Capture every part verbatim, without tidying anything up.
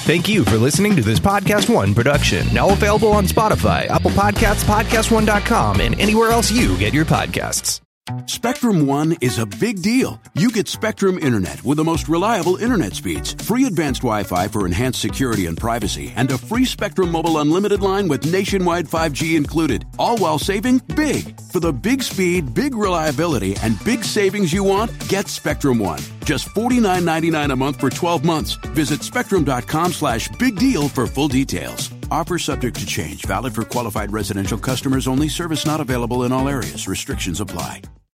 Thank you for listening to this Podcast One production. Now available on Spotify, Apple Podcasts, podcast one dot com, and anywhere else you get your podcasts. Spectrum One is a big deal. You get Spectrum Internet with the most reliable internet speeds, free advanced Wi-Fi for enhanced security and privacy, and a free Spectrum Mobile Unlimited line with nationwide five G included, all while saving big. For the big speed, big reliability, and big savings you want, get Spectrum One. Just forty-nine ninety-nine a month for twelve months. Visit spectrum.com slash big deal for full details. Offer subject to change. Valid for qualified residential customers only. Service not available in all areas. Restrictions apply.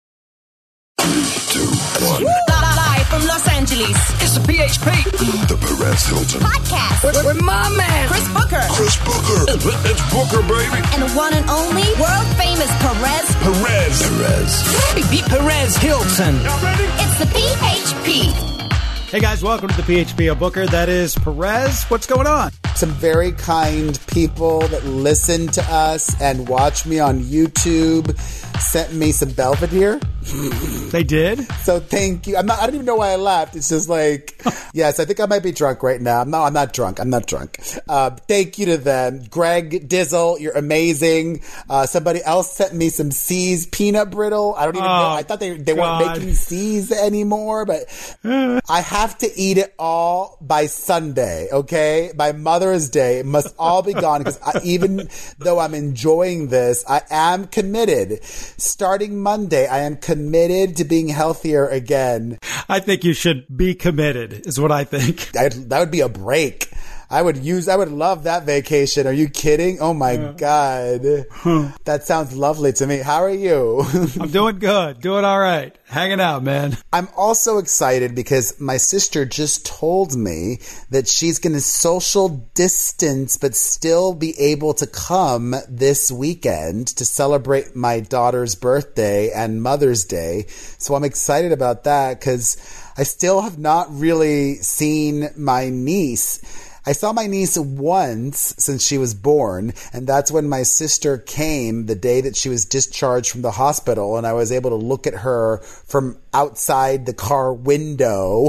Two, one. Live from Los Angeles. It's the P H P. The Perez Hilton Podcast. With, with my man, Chris Booker. Chris Booker. It's Booker, baby. And the one and only world famous Perez. Perez. Perez. Beat Perez Hilton. Y'all ready? It's the P H P. Hey guys, welcome to the P H P of Booker. That is Perez. What's going on? Some very kind people that listen to us and watch me on YouTube sent me some Belvedere. They did? So thank you. I'm not, I don't even know why I laughed. It's just like, yes, I think I might be drunk right now. No, I'm not drunk. I'm not drunk. Uh, thank you to them. Greg Dizzle, you're amazing. Uh, somebody else sent me some C's peanut brittle. I don't even oh, know. I thought they, they weren't making C's anymore, but I have to eat it all by Sunday, okay? By Mother's Day. It must all be gone because even though I'm enjoying this, I am committed. Starting Monday, I am committed to being healthier again. I think you should be committed, is what I think. I, that would be a break. I would use, I would love that vacation. Are you kidding? Oh my yeah. God. Huh. That sounds lovely to me. How are you? I'm doing good. Doing all right. Hanging out, man. I'm also excited because my sister just told me that she's going to social distance but still be able to come this weekend to celebrate my daughter's birthday and Mother's Day. So I'm excited about that because I still have not really seen my niece. I saw my niece once since she was born, and that's when my sister came the day that she was discharged from the hospital, and I was able to look at her from outside the car window.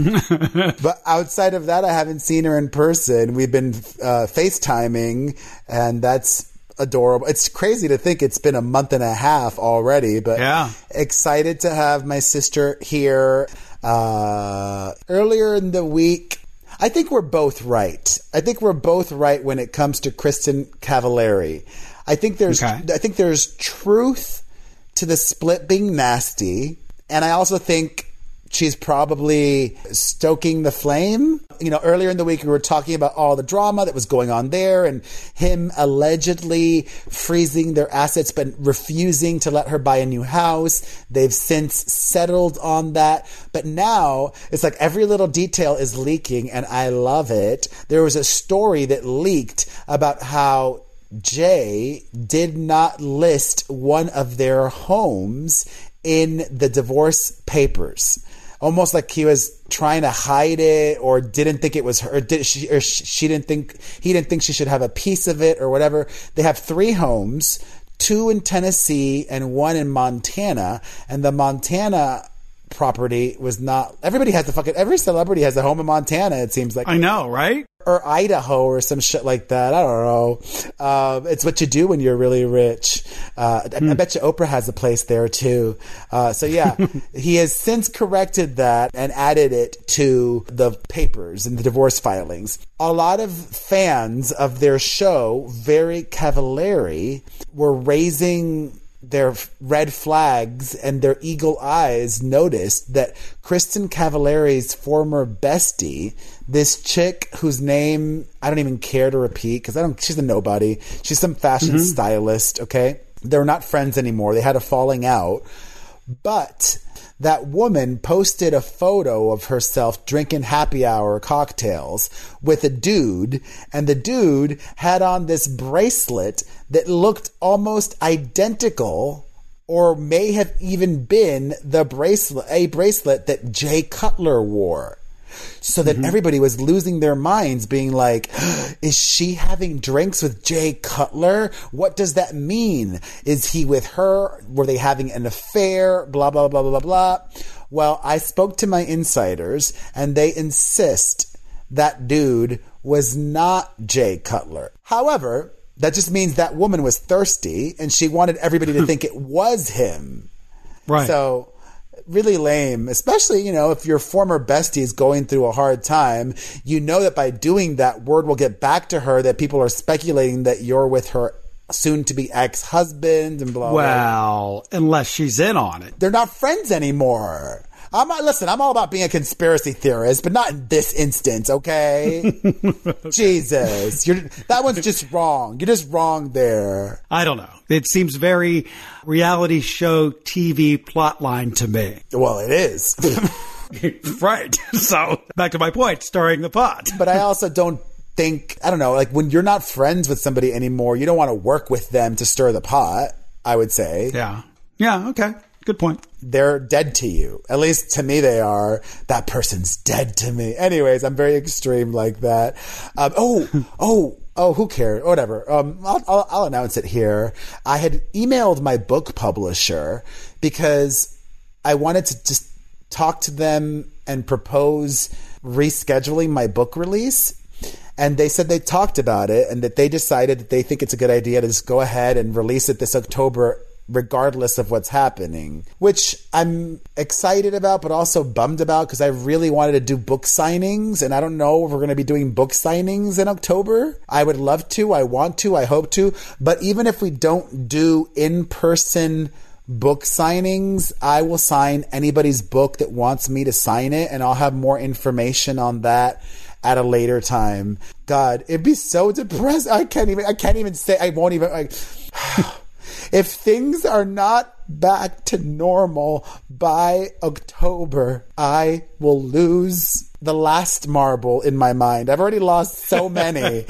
But outside of that, I haven't seen her in person. We've been uh, FaceTiming, and that's adorable. It's crazy to think it's been a month and a half already, but yeah. Excited to have my sister here. Uh, earlier in the week, I think we're both right. I think we're both right when it comes to Kristin Cavallari. I think there's okay. I think there's truth to the split being nasty, and I also think she's probably stoking the flame. You know, earlier in the week we were talking about all the drama that was going on there and him allegedly freezing their assets but refusing to let her buy a new house. They've since settled on that. But now it's like every little detail is leaking and I love it. There was a story that leaked about how Jay did not list one of their homes in the divorce papers. Almost like he was trying to hide it or didn't think it was her, or, did she, or she didn't think, he didn't think she should have a piece of it or whatever. They have three homes, two in Tennessee and one in Montana. And the Montana property was not, everybody has the fucking, every celebrity has a home in Montana, it seems like. I know, right? Or Idaho or some shit like that. I don't know. Uh, it's what you do when you're really rich. Uh, I, I bet you Oprah has a place there too. Uh, so yeah, he has since corrected that and added it to the papers and the divorce filings. A lot of fans of their show, Very Cavallari, were raising their red flags and their eagle eyes noticed that Kristin Cavallari's former bestie, this chick whose name I don't even care to repeat because I don't, she's a nobody. She's some fashion mm-hmm. stylist, okay? They're not friends anymore. They had a falling out. But that woman posted a photo of herself drinking happy hour cocktails with a dude, and the dude had on this bracelet that looked almost identical or may have even been the bracelet, a bracelet that Jay Cutler wore. So that mm-hmm. everybody was losing their minds being like, is she having drinks with Jay Cutler? What does that mean? Is he with her? Were they having an affair? Blah, blah, blah, blah, blah. Well, I spoke to my insiders and they insist that dude was not Jay Cutler. However, that just means that woman was thirsty and she wanted everybody to think it was him. Right. So really lame, especially, you know, if your former bestie is going through a hard time, you know that by doing that, word will get back to her that people are speculating that you're with her soon-to-be ex-husband and blah, blah. Well, unless she's in on it. They're not friends anymore. I'm not, listen, I'm all about being a conspiracy theorist, but not in this instance, okay? Jesus. You're, that one's just wrong. You're just wrong there. I don't know. It seems very reality show T V plotline to me. Well, it is. Right. So, back to my point, stirring the pot. But I also don't think, I don't know, like when you're not friends with somebody anymore, you don't want to work with them to stir the pot, I would say. Yeah. Yeah, okay. Good point. They're dead to you. At least to me they are. That person's dead to me. Anyways, I'm very extreme like that. Um, oh, oh, oh, who cares? Whatever. Um, I'll, I'll, I'll announce it here. I had emailed my book publisher because I wanted to just talk to them and propose rescheduling my book release. And they said they talked about it and that they decided that they think it's a good idea to just go ahead and release it this October regardless of what's happening, which I'm excited about, but also bummed about because I really wanted to do book signings, and I don't know if we're going to be doing book signings in October. I would love to. I want to. I hope to. But even if we don't do in-person book signings, I will sign anybody's book that wants me to sign it, and I'll have more information on that at a later time. God, it'd be so depressing. I can't even, I can't even say, I won't even, like, if things are not back to normal by October, I will lose the last marble in my mind. I've already lost so many.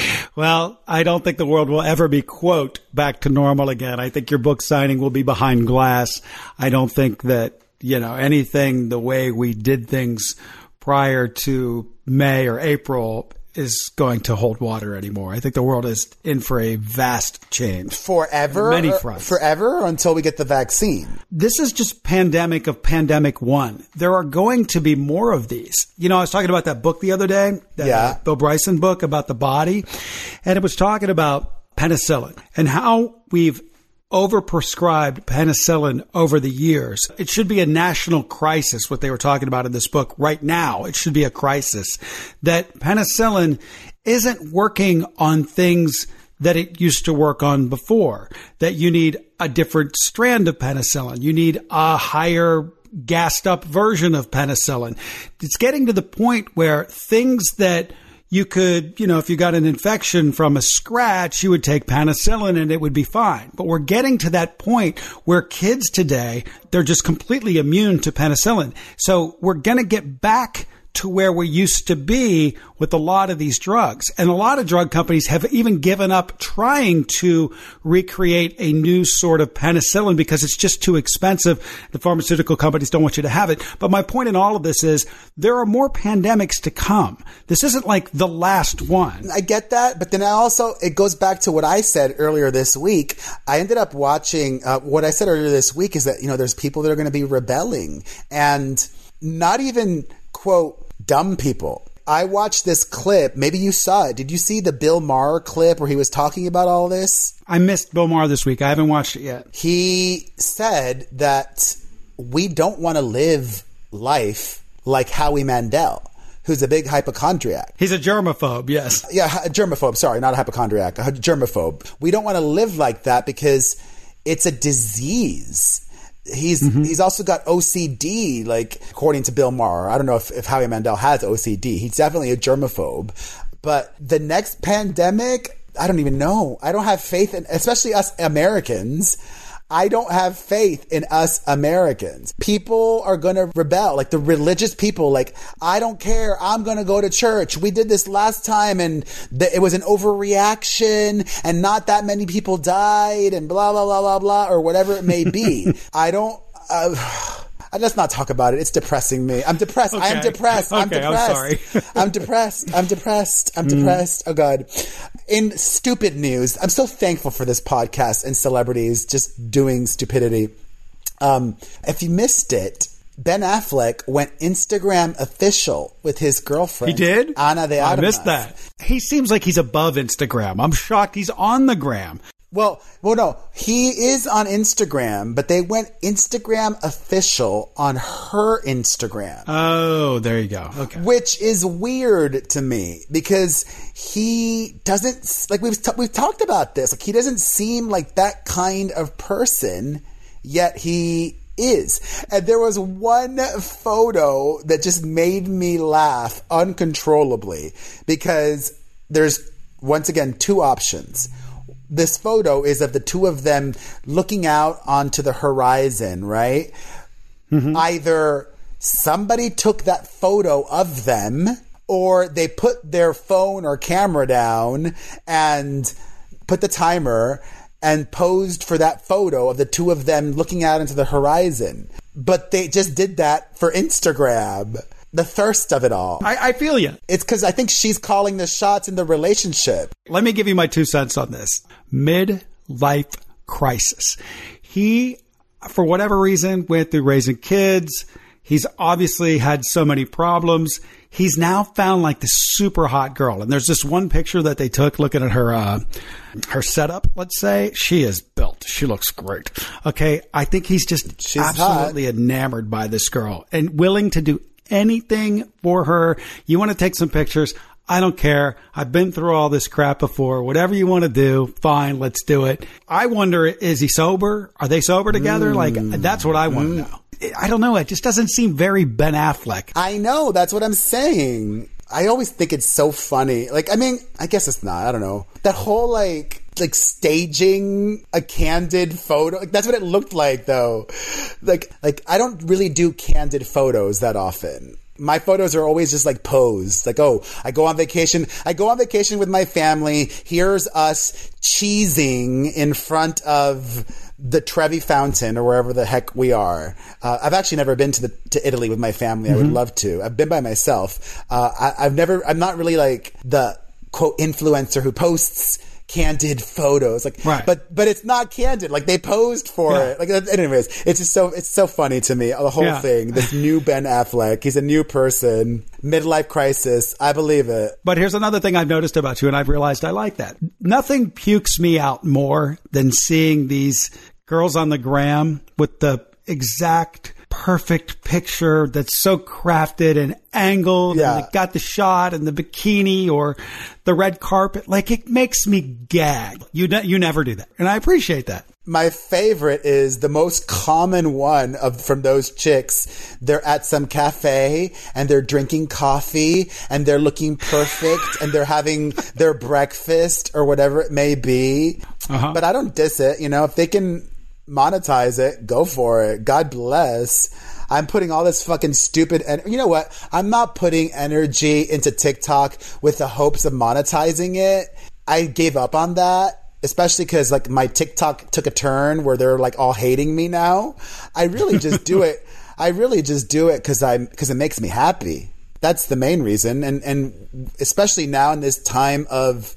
Well, I don't think the world will ever be, quote, back to normal again. I think your book signing will be behind glass. I don't think that, you know, anything the way we did things prior to May or April is going to hold water anymore. I think the world is in for a vast change. Forever? Many fronts. Forever until we get the vaccine. This is just pandemic of pandemic one. There are going to be more of these. You know, I was talking about that book the other day, that yeah. Bill Bryson book about the body, and it was talking about penicillin and how we've overprescribed penicillin over the years. It should be a national crisis, what they were talking about in this book right now. It should be a crisis that penicillin isn't working on things that it used to work on before, that you need a different strand of penicillin. You need a higher gassed up version of penicillin. It's getting to the point where things that you could, you know, if you got an infection from a scratch, you would take penicillin and it would be fine. But we're getting to that point where kids today, they're just completely immune to penicillin. So we're going to get back to where we used to be with a lot of these drugs. And a lot of drug companies have even given up trying to recreate a new sort of penicillin because it's just too expensive. The pharmaceutical companies don't want you to have it. But my point in all of this is there are more pandemics to come. This isn't like the last one. I get that. But then I also, it goes back to what I said earlier this week. I ended up watching, uh, what I said earlier this week is that, you know, there's people that are going to be rebelling and not even, quote, dumb people. I watched this clip. Maybe you saw it. Did you see the Bill Maher clip where he was talking about all this? I missed Bill Maher this week. I haven't watched it yet. He said that we don't want to live life like Howie Mandel, who's a big hypochondriac. He's a germaphobe, yes. Yeah, a germaphobe. Sorry, not a hypochondriac. A germaphobe. We don't want to live like that because it's a disease. He's mm-hmm. he's also got O C D, like, according to Bill Maher. I don't know if, if Howie Mandel has O C D. He's definitely a germaphobe. But the next pandemic, I don't even know. I don't have faith in, especially us Americans. I don't have faith in us Americans. People are going to rebel, like the religious people, like, I don't care. I'm going to go to church. We did this last time and th- it was an overreaction and not that many people died and blah, blah, blah, blah, blah, or whatever it may be. I don't... Uh, Let's not talk about it. It's depressing me. I'm depressed. Okay. I am depressed. Okay, I'm depressed. I'm sorry. I'm depressed. I'm depressed. I'm depressed. Oh, God. In stupid news, I'm so thankful for this podcast and celebrities just doing stupidity. Um, if you missed it, Ben Affleck went Instagram official with his girlfriend. He did? Ana de Armas. I missed that. He seems like he's above Instagram. I'm shocked he's on the gram. Well, well, no, he is on Instagram, but they went Instagram official on her Instagram. Oh, there you go. Okay. Which is weird to me because he doesn't, like we've, t- we've talked about this, like he doesn't seem like that kind of person, yet he is. And there was one photo that just made me laugh uncontrollably because there's, once again, two options. This photo is of the two of them looking out onto the horizon, right? Mm-hmm. Either somebody took that photo of them or they put their phone or camera down and put the timer and posed for that photo of the two of them looking out into the horizon. But they just did that for Instagram. The thirst of it all. I, I feel you. It's because I think she's calling the shots in the relationship. Let me give you my two cents on this. Midlife crisis. He, for whatever reason, went through raising kids. He's obviously had so many problems. He's now found like this super hot girl. And there's this one picture that they took looking at her, uh, her setup, let's say. She is built. She looks great. Okay. I think he's just She's absolutely hot. enamored by this girl and willing to do anything for her. You want to take some pictures? I don't care. I've been through all this crap before. Whatever you want to do, fine, let's do it. I wonder, is he sober? Are they sober together? Mm. Like, that's what I want to mm. know. I don't know. It just doesn't seem very Ben Affleck. I know. That's what I'm saying. I always think it's so funny. Like, I mean, I guess it's not. I don't know. That whole, like, like staging a candid photo. Like, that's what it looked like, though. Like, like I don't really do candid photos that often. My photos are always just like posed. Like, oh, I go on vacation. I go on vacation with my family. Here's us cheesing in front of the Trevi Fountain or wherever the heck we are. Uh, I've actually never been to the to Italy with my family. Mm-hmm. I would love to. I've been by myself. Uh, I, I've never. I'm not really like the quote influencer who posts candid photos, like, right. but but it's not candid. Like they posed for yeah. it. Like, anyways, it's just so it's so funny to me. The whole yeah. thing. This new Ben Affleck. He's a new person. Midlife crisis. I believe it. But here's another thing I've noticed about you, and I've realized I like that. Nothing pukes me out more than seeing these girls on the gram with the exact perfect picture that's so crafted and angled yeah. and it got the shot and the bikini or the red carpet. Like, it makes me gag. You ne- you never do that. And I appreciate that. My favorite is the most common one of from those chicks. They're at some cafe and they're drinking coffee and they're looking perfect and they're having their breakfast or whatever it may be. Uh-huh. But I don't diss it. You know, if they can monetize it, go for it. God bless. I'm putting all this fucking stupid, and you know what? I'm not putting energy into TikTok with the hopes of monetizing it. I gave up on that, especially because like my TikTok took a turn where they're like all hating me now. I really just do it. I really just do it because I because it makes me happy. That's the main reason, and and especially now in this time of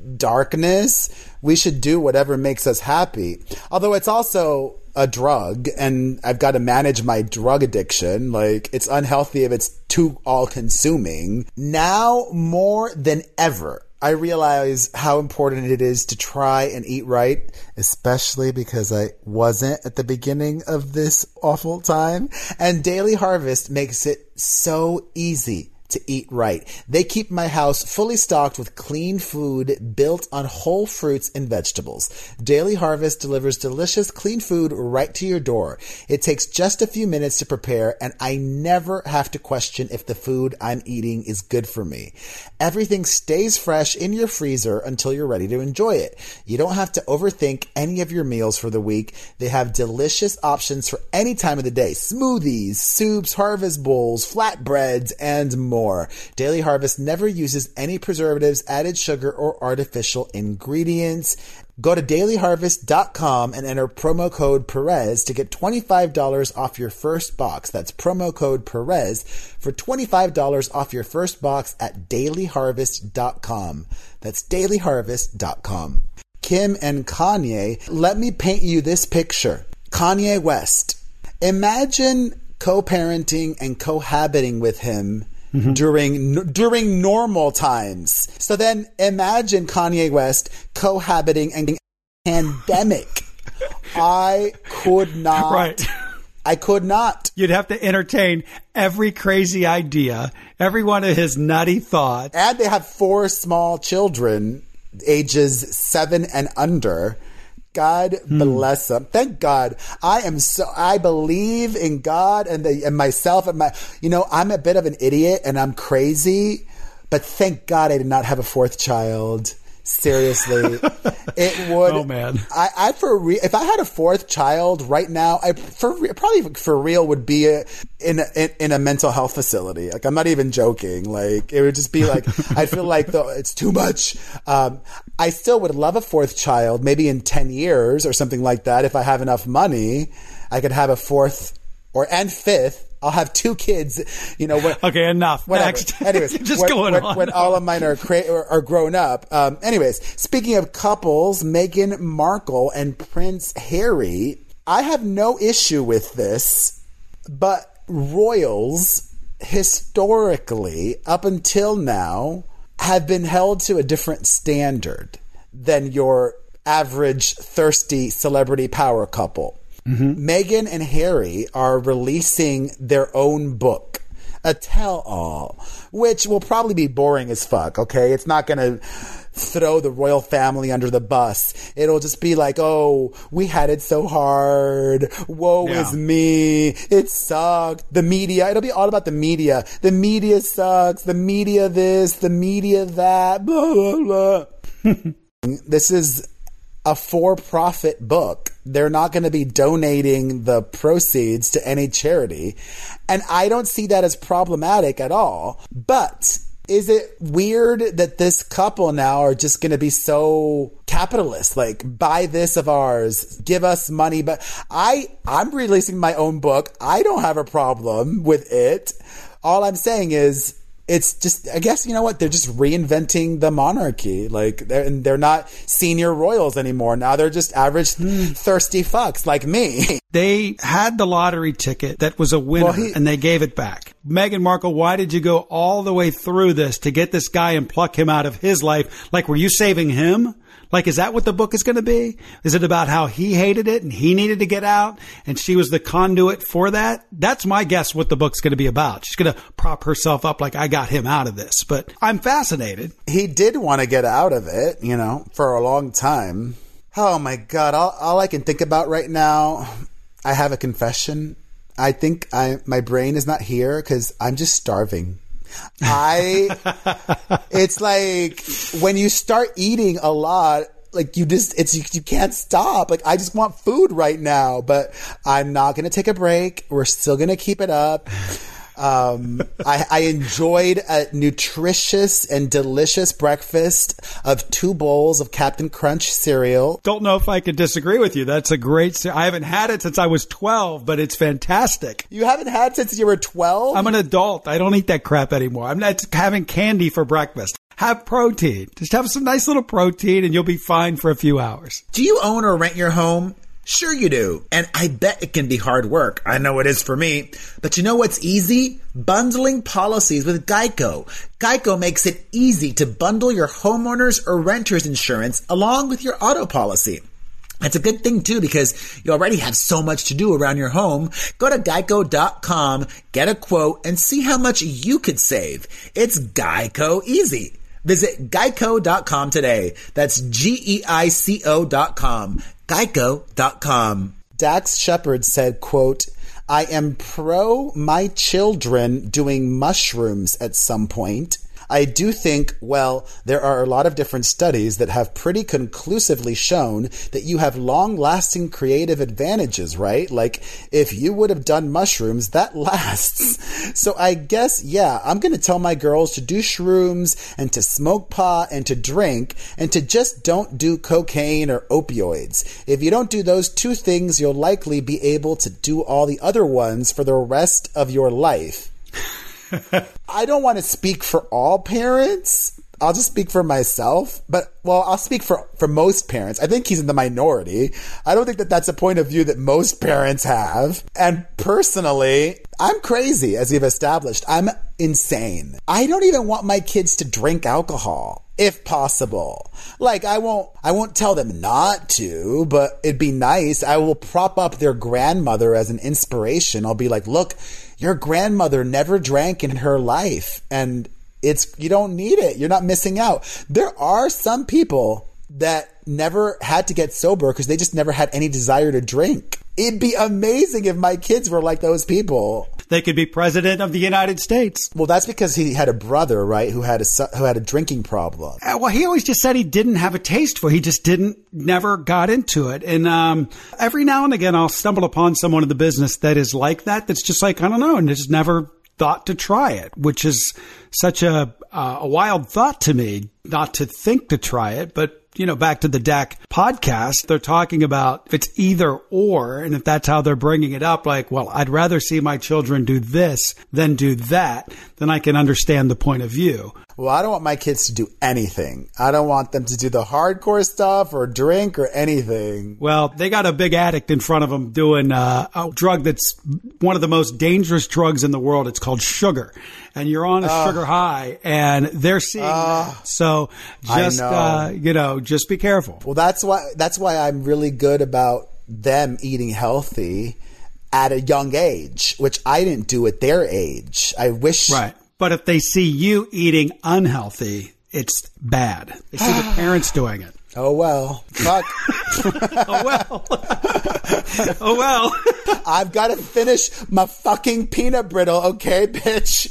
darkness, we should do whatever makes us happy. Although it's also a drug and I've got to manage my drug addiction. Like, it's unhealthy if it's too all-consuming. Now more than ever, I realize how important it is to try and eat right, especially because I wasn't at the beginning of this awful time. And Daily Harvest makes it so easy to eat right. They keep my house fully stocked with clean food built on whole fruits and vegetables. Daily Harvest delivers delicious, clean food right to your door. It takes just a few minutes to prepare, and I never have to question if the food I'm eating is good for me. Everything stays fresh in your freezer until you're ready to enjoy it. You don't have to overthink any of your meals for the week. They have delicious options for any time of the day. Smoothies, soups, harvest bowls, flatbreads, and more. More. Daily Harvest never uses any preservatives, added sugar, or artificial ingredients. Go to daily harvest dot com and enter promo code Perez to get twenty-five dollars off your first box. That's promo code Perez for twenty-five dollars off your first box at daily harvest dot com. That's daily harvest dot com. Kim and Kanye, let me paint you this picture. Kanye West. Imagine co-parenting and cohabiting with him mm-hmm. during during normal times. So then imagine Kanye West cohabiting and pandemic. I could not. Right. I could not. You'd have to entertain every crazy idea, every one of his nutty thoughts. And they have four small children, ages seven and under. God hmm. bless them. Thank God. I am so, I believe in God and the, and myself and my, you know, I'm a bit of an idiot and I'm crazy, but thank God I did not have a fourth child. Seriously, it would. Oh man, I, I for real. If I had a fourth child right now, I for re- probably for real would be a, in, a, in in a mental health facility. Like I'm not even joking. Like it would just be like I feel like the, it's too much. Um, I still would love a fourth child, maybe in ten years or something like that. If I have enough money, I could have a fourth or and fifth. I'll have two kids, you know. When, okay, enough. Whatever. Next. Anyways, just when, going when, on. when all of mine are, cra- are, are grown up. Um, anyways, speaking of couples, Meghan Markle and Prince Harry, I have no issue with this, but royals historically, up until now, have been held to a different standard than your average thirsty celebrity power couple. Mm-hmm. Meghan and Harry are releasing their own book, a tell-all, which will probably be boring as fuck, okay? It's not going to throw the royal family under the bus. It'll just be like, oh, we had it so hard. Woe yeah. is me. It sucked. The media. It'll be all about the media. The media sucks. The media this. The media that. Blah, blah, blah. This is a for-profit book. They're not going to be donating the proceeds to any charity. And I don't see that as problematic at all. But is it weird that this couple now are just going to be so capitalist? Like, buy this of ours, give us money. But I, I'm releasing my own book. I don't have a problem with it. All I'm saying is, it's just, I guess, you know what? They're just reinventing the monarchy. Like, they're, and they're not senior royals anymore. Now they're just average thirsty fucks like me. They had the lottery ticket that was a winner, well, he, and they gave it back. Meghan Markle, why did you go all the way through this to get this guy and pluck him out of his life? Like, were you saving him? Like, is that what the book is going to be? Is it about how he hated it and he needed to get out and she was the conduit for that? That's my guess what the book's going to be about. She's going to prop herself up like, I got him out of this. But I'm fascinated. He did want to get out of it, you know, for a long time. Oh, my God. All, all I can think about right now, I have a confession. I think I my brain is not here because I'm just starving. I, it's like when you start eating a lot, like you just, it's, you, you can't stop. Like I just want food right now, but I'm not going to take a break. We're still going to keep it up. Um, I, I enjoyed a nutritious and delicious breakfast of two bowls of Captain Crunch cereal. Don't know if I could disagree with you. That's a great cereal. I haven't had it since I was twelve, but it's fantastic. You haven't had it since you were twelve? I'm an adult. I don't eat that crap anymore. I'm not having candy for breakfast. Have protein. Just have some nice little protein and you'll be fine for a few hours. Do you own or rent your home? Sure you do. And I bet it can be hard work. I know it is for me. But you know what's easy? Bundling policies with Geico. Geico makes it easy to bundle your homeowner's or renter's insurance along with your auto policy. That's a good thing, too, because you already have so much to do around your home. Go to geico dot com, get a quote, and see how much you could save. It's Geico easy. Visit geico dot com today. That's G E I C O dot com. geico dot com. Dax Shepard said, quote, I am pro my children doing mushrooms at some point. I do think, well, there are a lot of different studies that have pretty conclusively shown that you have long-lasting creative advantages, right? Like, if you would have done mushrooms, that lasts. So I guess, yeah, I'm going to tell my girls to do shrooms and to smoke pot and to drink and to just don't do cocaine or opioids. If you don't do those two things, you'll likely be able to do all the other ones for the rest of your life. I don't want to speak for all parents. I'll just speak for myself, but well, I'll speak for, for most parents. I think he's in the minority. I don't think that that's a point of view that most parents have. And personally, I'm crazy, as we've established. I'm insane. I don't even want my kids to drink alcohol. If possible. Like, I won't, I won't tell them not to, but it'd be nice. I will prop up their grandmother as an inspiration. I'll be like, look, your grandmother never drank in her life, and it's, you don't need it. You're not missing out. There are some people that never had to get sober because they just never had any desire to drink. It'd be amazing if my kids were like those people. They could be president of the United States. Well, that's because he had a brother, right, who had a son- who had a drinking problem. Uh, well, he always just said he didn't have a taste for it. He just didn't, never got into it. And um, every now and again, I'll stumble upon someone in the business that is like that. That's just like, I don't know, and just never thought to try it, which is such a uh, a wild thought to me, not to think to try it, but you know, back to the D A C podcast, they're talking about if it's either or, and if that's how they're bringing it up, like, well, I'd rather see my children do this than do that, then I can understand the point of view. Well, I don't want my kids to do anything. I don't want them to do the hardcore stuff or drink or anything. Well, they got a big addict in front of them doing uh, a drug that's one of the most dangerous drugs in the world. It's called sugar. And you're on a uh, sugar high, and they're seeing uh, that. So just, know. Uh, you know, just be careful. Well, that's why, that's why I'm really good about them eating healthy at a young age, which I didn't do at their age. I wish... Right. But if they see you eating unhealthy, it's bad. They see the parents doing it. Oh, well. Fuck. oh, well. oh, well. I've got to finish my fucking peanut brittle, okay, bitch?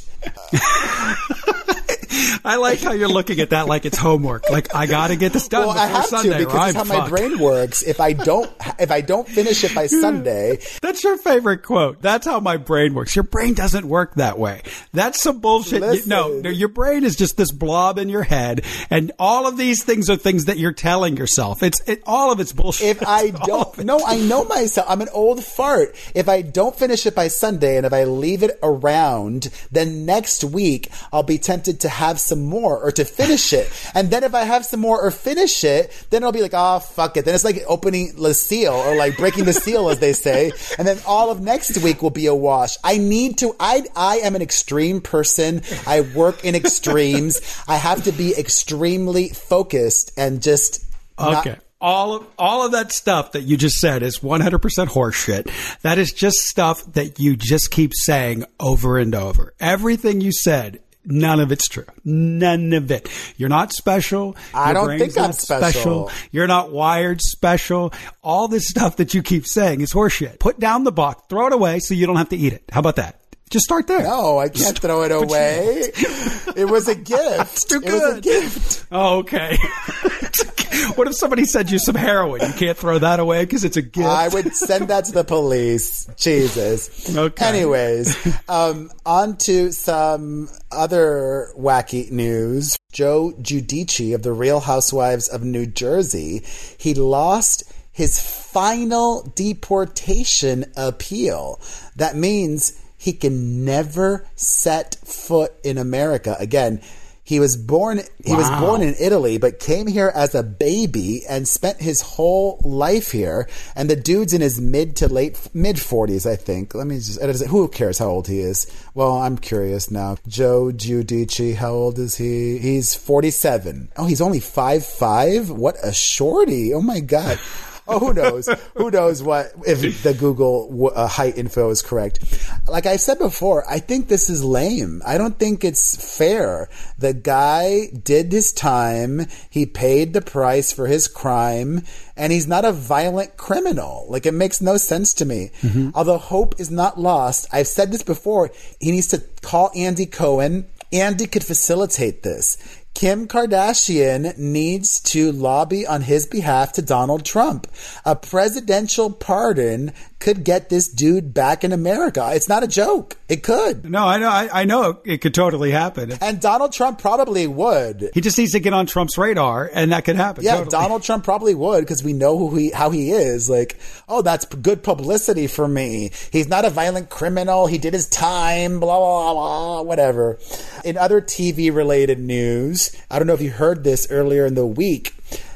I like how you're looking at that like it's homework. Like, I got to get this done well, before I have Sunday. to because that's how fucked. my brain works. If I don't, if I don't finish it by Sunday, that's your favorite quote. That's how my brain works. Your brain doesn't work that way. That's some bullshit. You, no, no, your brain is just this blob in your head, and all of these things are things that you're telling yourself. It's it, all of it's bullshit. If I don't, no, I know myself. I'm an old fart. If I don't finish it by Sunday, and if I leave it around, then next week I'll be tempted to have some more or to finish it. And then if I have some more or finish it, then I'll be like, oh, fuck it. Then it's like opening the seal or like breaking the seal, as they say. And then all of next week will be a wash. I need to, I, I am an extreme person. I work in extremes. I have to be extremely focused and just not- okay. All of all of that stuff that you just said is one hundred percent horseshit. That is just stuff that you just keep saying over and over. Everything you said, none of it's true. None of it. You're not special. I Your don't brain's think I'm not special. You're not wired special. All this stuff that you keep saying is horseshit. Put down the box. Throw it away so you don't have to eat it. How about that? Just start there. No, I can't throw it away. It was a gift. It's too good. It was a gift. Oh, okay. What if somebody sent you some heroin? You can't throw that away because it's a gift. I would send that to the police. Jesus. Okay. Anyways, um, on to some other wacky news. Joe Giudice of the Real Housewives of New Jersey, he lost his final deportation appeal. That means he can never set foot in America again. He was born he wow. was born in Italy, but came here as a baby and spent his whole life here. And the dude's in his mid to late mid forties, I think. Let me just who cares how old he is? Well, I'm curious now. Joe Giudice, how old is he? He's forty-seven. Oh, he's only five five? What a shorty. Oh my God. Oh, who knows? Who knows what if the Google uh, height info is correct? Like I said before, I think this is lame. I don't think it's fair. The guy did his time. He paid the price for his crime, and he's not a violent criminal. Like, it makes no sense to me. Mm-hmm. Although hope is not lost. I've said this before. He needs to call Andy Cohen. Andy could facilitate this. Kim Kardashian needs to lobby on his behalf to Donald Trump. A presidential pardon could get this dude back in America. It's not a joke. It could. No, I know. I, I know it could totally happen. And Donald Trump probably would. He just needs to get on Trump's radar, and that could happen. Yeah, totally. Donald Trump probably would, because we know who he, how he is. Like, oh, that's good publicity for me. He's not a violent criminal. He did his time, blah, blah, blah, whatever. In other T V-related news, news. I don't know if you heard this earlier in the week.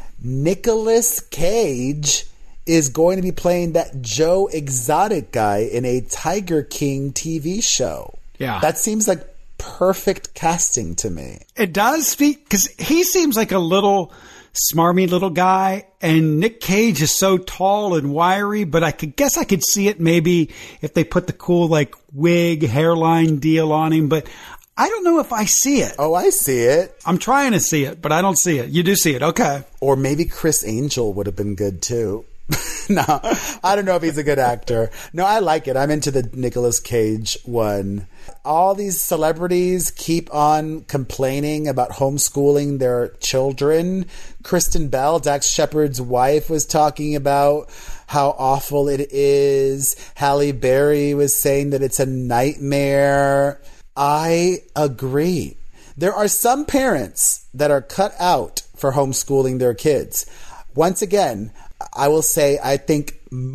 Nicolas Cage is going to be playing that Joe Exotic guy in a Tiger King T V show. Yeah. That seems like perfect casting to me. It does, because he seems like a little smarmy little guy, and Nick Cage is so tall and wiry, but I could guess I could see it maybe if they put the cool like wig hairline deal on him, but I don't know if I see it. Oh, I see it. I'm trying to see it, but I don't see it. You do see it. Okay. Or maybe Chris Angel would have been good too. No, I don't know if he's a good actor. No, I like it. I'm into the Nicolas Cage one. All these celebrities keep on complaining about homeschooling their children. Kristen Bell, Dax Shepard's wife, was talking about how awful it is. Halle Berry was saying that it's a nightmare. I agree. There are some parents that are cut out for homeschooling their kids. Once again, I will say I think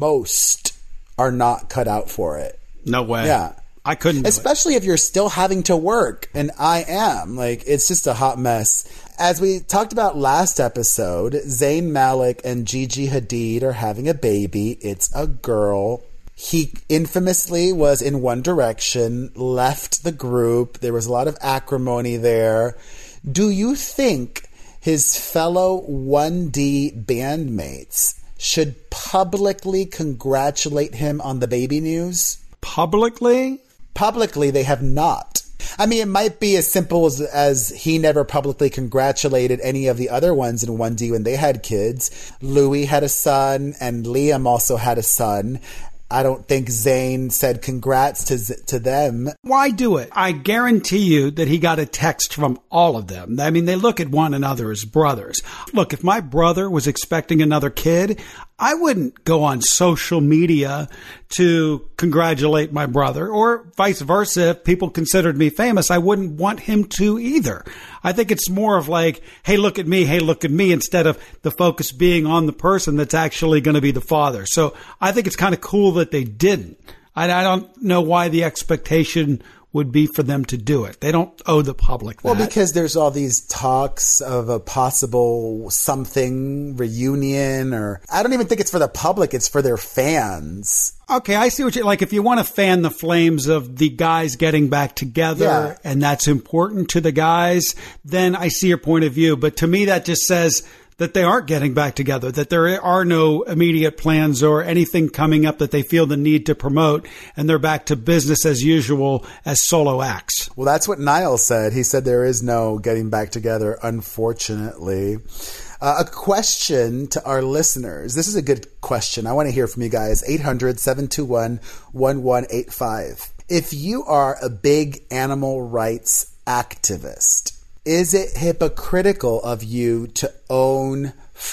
most are not cut out for it. No way. Yeah. I couldn't do Especially it. if you're still having to work, and I am. Like, it's just a hot mess. As we talked about last episode, Zayn Malik and Gigi Hadid are having a baby. It's a girl. He infamously was in One Direction, left the group. There was a lot of acrimony there. Do you think his fellow one D bandmates should publicly congratulate him on the baby news? Publicly? Publicly, they have not. I mean, it might be as simple as, as he never publicly congratulated any of the other ones in one D when they had kids. Louis had a son, and Liam also had a son. I don't think Zayn said congrats to to them. Why do it? I guarantee you that he got a text from all of them. I mean, they look at one another as brothers. Look, if my brother was expecting another kid, I wouldn't go on social media to congratulate my brother, or vice versa. If people considered me famous, I wouldn't want him to either. I think it's more of like, hey, look at me, hey, look at me, instead of the focus being on the person that's actually going to be the father. So I think it's kind of cool that they didn't. I, I don't know why the expectation would be for them to do it. They don't owe the public that. Well, because there's all these talks of a possible something reunion, or I don't even think it's for the public, it's for their fans. Okay, I see what you like. If you want to fan the flames of the guys getting back together, Yeah. and that's important to the guys, then I see your point of view. But to me, that just says that they aren't getting back together, that there are no immediate plans or anything coming up that they feel the need to promote, and they're back to business as usual as solo acts. Well, that's what Niall said. He said there is no getting back together, unfortunately. Uh, a question to our listeners. This is a good question. I want to hear from you guys. eight hundred, seven two one, one one eight five. If you are a big animal rights activist, is it hypocritical of you to own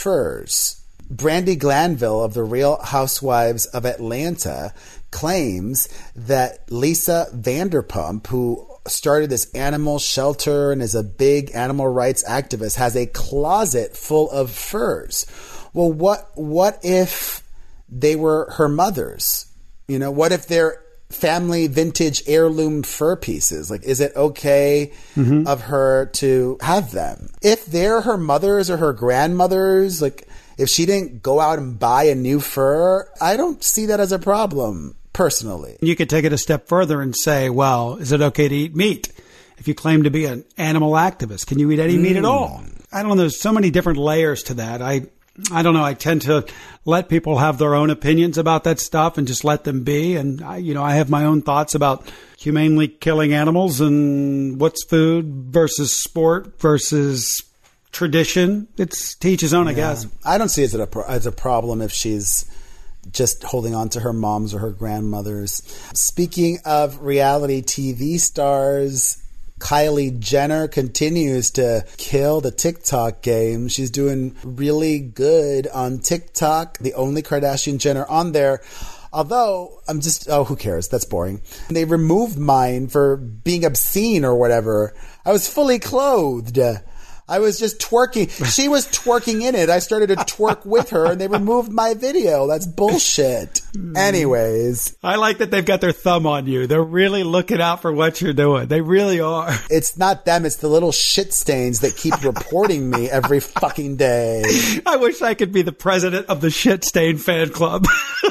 furs? Brandi Glanville of the Real Housewives of Atlanta claims that Lisa Vanderpump, who started this animal shelter and is a big animal rights activist, has a closet full of furs. Well, what what if they were her mother's? You know, what if they're family vintage heirloom fur pieces? Like, is it okay mm-hmm. of her to have them? If they're her mother's or her grandmother's, like if she didn't go out and buy a new fur, I don't see that as a problem, personally. You could take it a step further and say, well, is it okay to eat meat? If you claim to be an animal activist, can you eat any mm. meat at all? I don't know. There's so many different layers to that. I I don't know. I tend to let people have their own opinions about that stuff and just let them be. And, I, you know, I have my own thoughts about humanely killing animals and what's food versus sport versus tradition. It's to each his own, yeah. I guess. I don't see it as a, as a problem if she's just holding on to her mom's or her grandmother's. Speaking of reality T V stars, Kylie Jenner continues to kill the TikTok game. She's doing really good on TikTok, the only Kardashian Jenner on there. Although, I'm just, oh, who cares? That's boring. And they removed mine for being obscene or whatever. I was fully clothed. I was just twerking. She was twerking in it. I started to twerk with her and they removed my video. That's bullshit. Anyways. I like that they've got their thumb on you. They're really looking out for what you're doing. They really are. It's not them. It's the little shit stains that keep reporting me every fucking day. I wish I could be the president of the Shit Stain fan club.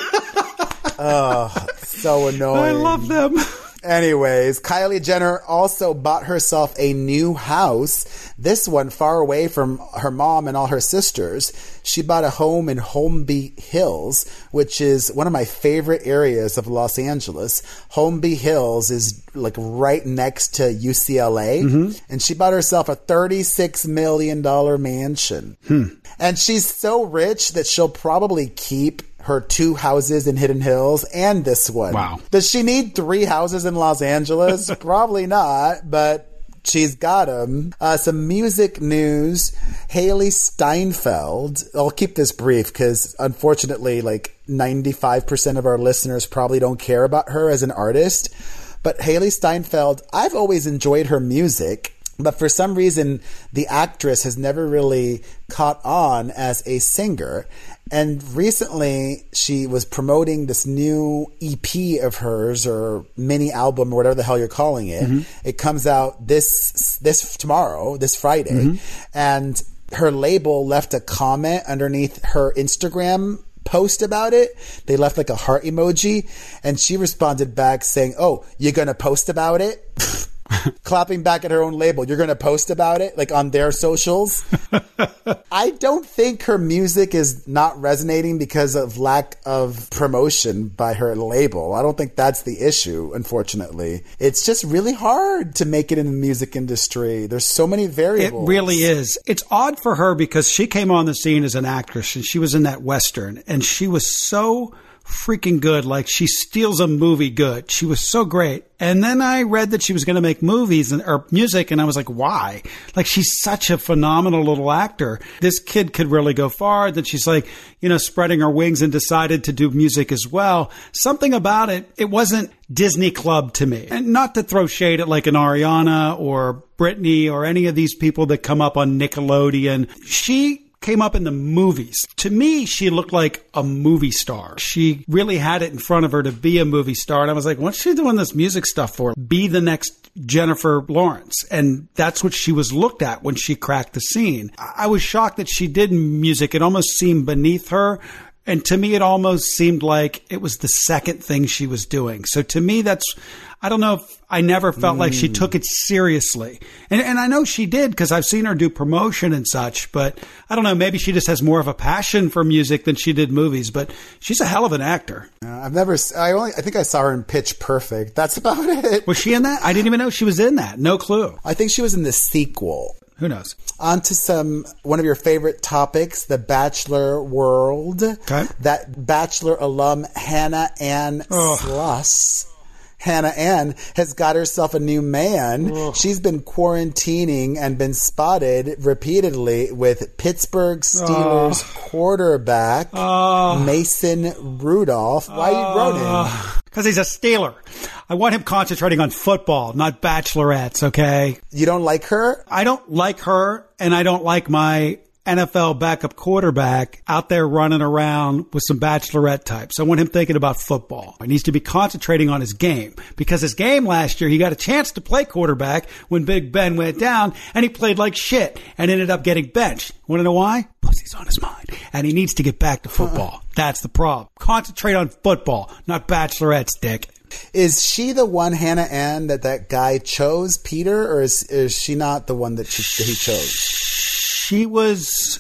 Oh, so annoying. I love them. Anyways, Kylie Jenner also bought herself a new house, this one far away from her mom and all her sisters. She bought a home in Holmby Hills, which is one of my favorite areas of Los Angeles. Holmby Hills is like right next to U C L A, mm-hmm. and she bought herself a thirty-six million dollars mansion. Hmm. And she's so rich that she'll probably keep her two houses in Hidden Hills and this one. Wow. Does she need three houses in Los Angeles? Probably not, but she's got them. Uh, some music news. Haley Steinfeld. I'll keep this brief because unfortunately, like ninety-five percent of our listeners probably don't care about her as an artist. But Haley Steinfeld, I've always enjoyed her music. But for some reason, the actress has never really caught on as a singer. And recently, she was promoting this new E P of hers or mini album or whatever the hell you're calling it. Mm-hmm. It comes out this this tomorrow, this Friday. Mm-hmm. And her label left a comment underneath her Instagram post about it. They left like a heart emoji. And she responded back saying, "Oh, you're going to post about it?" Clapping back at her own label. You're going to post about it, like on their socials. I don't think her music is not resonating because of lack of promotion by her label. I don't think that's the issue, unfortunately. It's just really hard to make it in the music industry. There's so many variables. It really is. It's odd for her because she came on the scene as an actress and she was in that Western and she was so freaking good. Like she steals a movie good. She was so great. And then I read that she was going to make movies and or music, and I was like, why? Like, she's such a phenomenal little actor. This kid could really go far. That she's like, you know, spreading her wings and decided to do music as well. Something about it, it wasn't Disney Club to me. And not to throw shade at like an Ariana or Britney or any of these people that come up on Nickelodeon. She came up in the movies. To me, she looked like a movie star. She really had it in front of her to be a movie star. And I was like, what's she doing this music stuff for? Be the next Jennifer Lawrence. And that's what she was looked at when she cracked the scene. I was shocked that she did music. It almost seemed beneath her. And to me, it almost seemed like it was the second thing she was doing. So to me, that's, I don't know if I never felt mm. like she took it seriously. And, and I know she did because I've seen her do promotion and such, but I don't know, maybe she just has more of a passion for music than she did movies, but she's a hell of an actor. Uh, I've never, I only, I think I saw her in Pitch Perfect. That's about it. Was she in that? I didn't even know she was in that. No clue. I think she was in the sequel. Who knows? On to some, one of your favorite topics, the Bachelor world. Okay. That Bachelor alum, Hannah Ann oh. Sluss. Hannah Ann has got herself a new man. Ugh. She's been quarantining and been spotted repeatedly with Pittsburgh Steelers uh, quarterback uh, Mason Rudolph. Why are you running? Because he's a Steeler. I want him concentrating on football, not bachelorettes, okay? You don't like her? I don't like her, and I don't like my N F L backup quarterback out there running around with some bachelorette types. I want him thinking about football. He needs to be concentrating on his game because his game last year, he got a chance to play quarterback when Big Ben went down and he played like shit and ended up getting benched. Want to know why? Pussy's on his mind and he needs to get back to football. Uh-uh. That's the problem. Concentrate on football, not bachelorettes, dick. Is she the one, Hannah Ann, that that guy chose, Peter, or is is she not the one that, she, that he chose? She was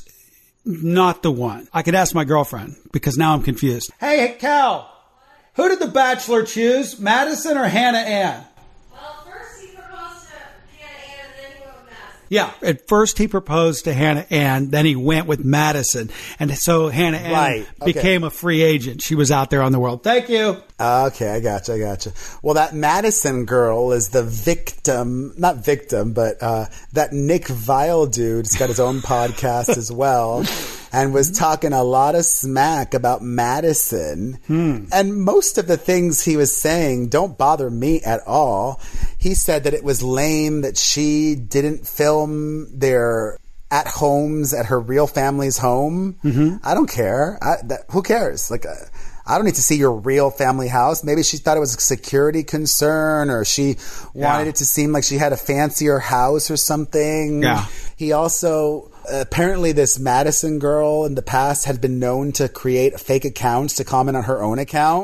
not the one. I could ask my girlfriend because now I'm confused. Hey, Cal, who did the Bachelor choose, Madison or Hannah Ann? Well, first he proposed to Hannah Ann, and then he went with Madison. Yeah, at first he proposed to Hannah Ann, then he went with Madison. And so Hannah Ann right. okay. became a free agent. She was out there on the world. Thank you. Okay, I gotcha, I gotcha. Well, that Madison girl is the victim, not victim, but uh, that Nick Vile dude has got his own podcast as well and was talking a lot of smack about Madison. Hmm. And most of the things he was saying don't bother me at all. He said that it was lame that she didn't film their at homes at her real family's home. Mm-hmm. I don't care. I, that, who cares? Like, uh, I don't need to see your real family house. Maybe she thought it was a security concern, or she wanted Yeah. it to seem like she had a fancier house or something. Yeah. He also... Apparently, this Madison girl in the past had been known to create fake accounts to comment on her own account.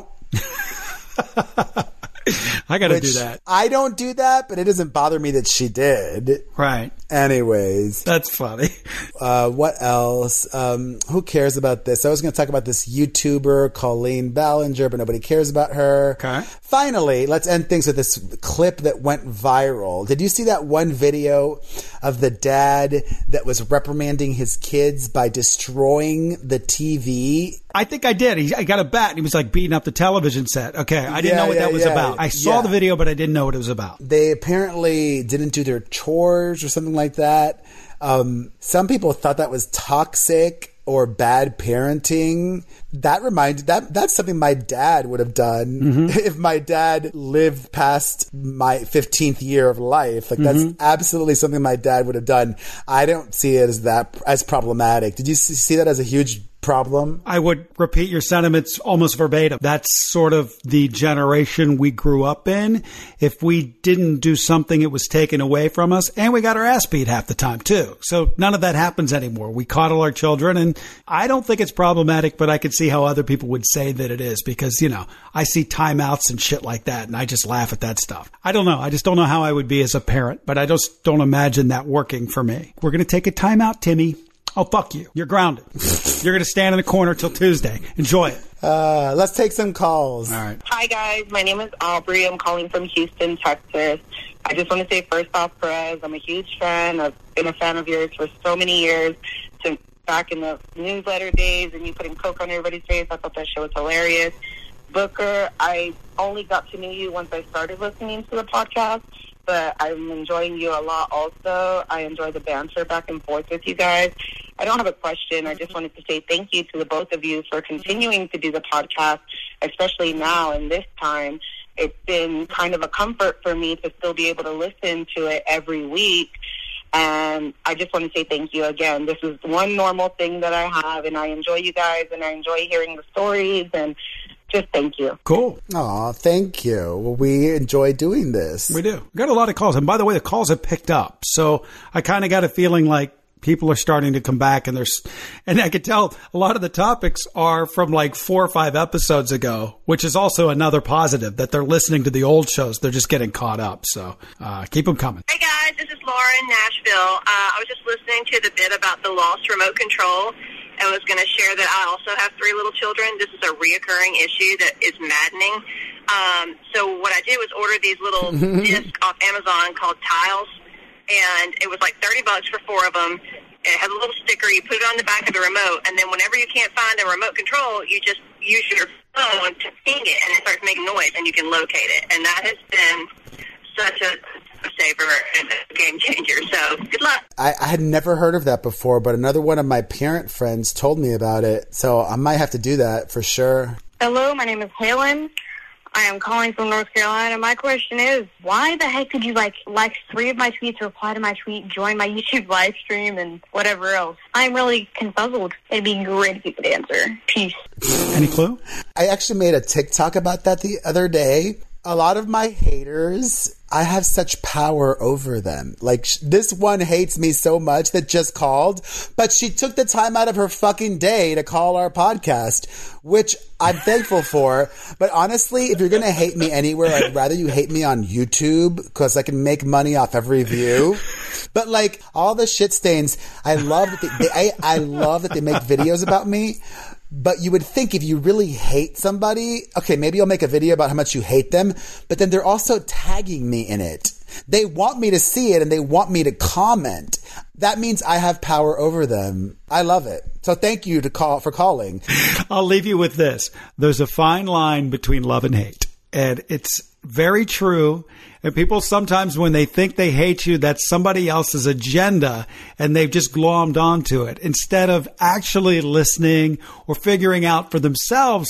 I got to Which do that. I don't do that, but it doesn't bother me that she did. Right. Anyways, That's funny. uh, what else? Um, who cares about this? I was going to talk about this YouTuber, Colleen Ballinger, but nobody cares about her. Okay. Finally, let's end things with this clip that went viral. Did you see that one video of the dad that was reprimanding his kids by destroying the T V? I think I did. He, I got a bat and he was like beating up the television set. Okay. I didn't Yeah, know what yeah, that was yeah. about. I saw Yeah. the video, but I didn't know what it was about. They apparently didn't do their chores or something like that. Um, some people thought that was toxic or bad parenting. That reminded that that's something my dad would have done Mm-hmm. if my dad lived past my fifteenth year of life. Like that's Mm-hmm. absolutely something my dad would have done. I don't see it as that as problematic. Did you see see that as a huge problem? I would repeat your sentiments almost verbatim. That's sort of the generation we grew up in. If we didn't do something, it was taken away from us, and we got our ass beat half the time too. So none of that happens anymore. We coddle our children, and I don't think it's problematic, but I could see how other people would say that it is because, you know, I see timeouts and shit like that, and I just laugh at that stuff. I don't know. I just don't know how I would be as a parent, but I just don't imagine that working for me. We're going to take a timeout, Timmy. Oh, fuck you. You're grounded. You're going to stand in the corner till Tuesday. Enjoy it. Uh, let's take some calls. All right. Hi, guys. My name is Aubrey. I'm calling from Houston, Texas. I just want to say, first off, Perez, I'm a huge fan. I've been a fan of yours for so many years. Since back in the newsletter days and you putting Coke on everybody's face, I thought that show was hilarious. Booker, I only got to know you once I started listening to the podcast, but I'm enjoying you a lot also. I enjoy the banter back and forth with you guys. I don't have a question. I just wanted to say thank you to the both of you for continuing to do the podcast, especially now in this time. It's been kind of a comfort for me to still be able to listen to it every week. And I just want to say thank you again. This is one normal thing that I have, and I enjoy you guys, and I enjoy hearing the stories, and just thank you. Cool. Aw, thank you. Well, we enjoy doing this. We do. We got a lot of calls. And by the way, the calls have picked up. So I kind of got a feeling like people are starting to come back, and there's, and I could tell a lot of the topics are from like four or five episodes ago, which is also another positive that they're listening to the old shows. They're just getting caught up. So uh, keep them coming. Hey guys, this is Laura in Nashville. Uh, I was just listening to the bit about the lost remote control and was going to share that I also have three little children. This is a reoccurring issue that is maddening. Um, so what I did was order these little discs off Amazon called Tiles, and it was like thirty bucks for four of them. It has a little sticker. You put it on the back of the remote, and then whenever you can't find a remote control, you just use your phone to ping it, and it starts making noise, and you can locate it. And that has been such a saver and a game changer. So good luck. I, I had never heard of that before, but another one of my parent friends told me about it. So I might have to do that for sure. Hello, my name is Halen. I am calling from North Carolina. My question is, why the heck did you like like three of my tweets, reply to my tweet, join my YouTube live stream, and whatever else? I'm really confuzzled. It'd be great if you could answer. Peace. Any clue? I actually made a TikTok about that the other day. A lot of my haters, I have such power over them. Like, sh- this one hates me so much that just called, but she took the time out of her fucking day to call our podcast, which I'm thankful for. But honestly, if you're going to hate me anywhere, I'd rather you hate me on YouTube because I can make money off every view. But like all the shit stains, I love that they, they I, I love that they make videos about me. But you would think if you really hate somebody, okay, maybe you'll make a video about how much you hate them, but then they're also tagging me in it. They want me to see it and they want me to comment. That means I have power over them. I love it. So thank you to call for calling. I'll leave you with this. There's a fine line between love and hate. And it's very true. And people sometimes, when they think they hate you, that's somebody else's agenda, and they've just glommed onto it instead of actually listening or figuring out for themselves,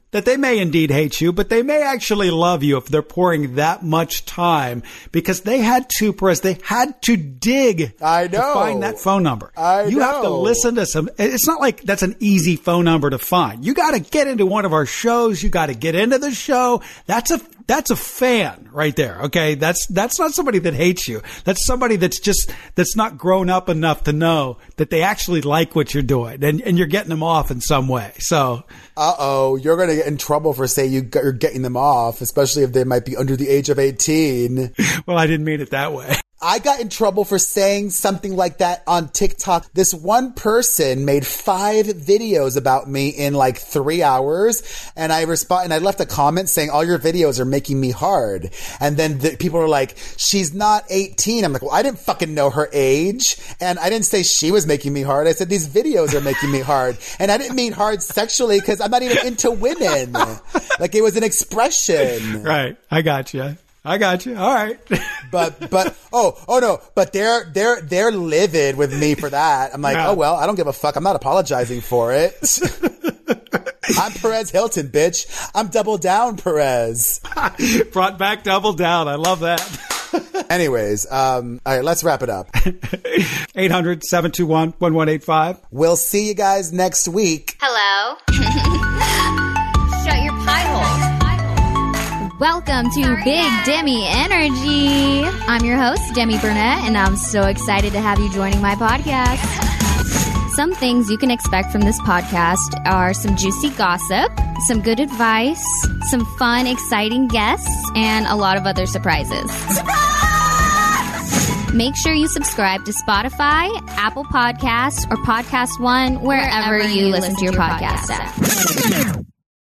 that they may indeed hate you, but they may actually love you if they're pouring that much time, because they had to, Perez, they had to dig I know. to find that phone number. I you know. have to listen to some, it's not like that's an easy phone number to find. You got to get into one of our shows. You got to get into the show. That's a, that's a fan right there. Okay. That's, that's not somebody that hates you. That's somebody that's just, that's not grown up enough to know that they actually like what you're doing, and, and you're getting them off in some way. So, uh-oh, you're going to get in trouble for saying you got, you're getting them off, especially if they might be under the age of eighteen. Well, I didn't mean it that way. I got in trouble for saying something like that on TikTok. This one person made five videos about me in like three hours. And I respond, and I left a comment saying, all your videos are making me hard. And then the, people are like, she's not eighteen. I'm like, well, I didn't fucking know her age. And I didn't say she was making me hard. I said, these videos are making me hard. And I didn't mean hard sexually, because I'm not even into women. Like, it was an expression. Right. I got you. I got you. All right. But, but, oh, oh no, but they're, they're, they're livid with me for that. I'm like, Yeah. oh, well, I don't give a fuck. I'm not apologizing for it. I'm Perez Hilton, bitch. I'm double down, Perez. Brought back double down. I love that. Anyways, um, all right, let's wrap it up. eight hundred, seven two one, one one eight five. We'll see you guys next week. Hello. Shut your pie hole. Welcome to Big Demi Energy. I'm your host, Demi Burnett, and I'm so excited to have you joining my podcast. Some things you can expect from this podcast are some juicy gossip, some good advice, some fun, exciting guests, and a lot of other surprises. Surprise! Make sure you subscribe to Spotify, Apple Podcasts, or Podcast One, wherever, wherever you, you listen, listen to your, your podcast, podcast at.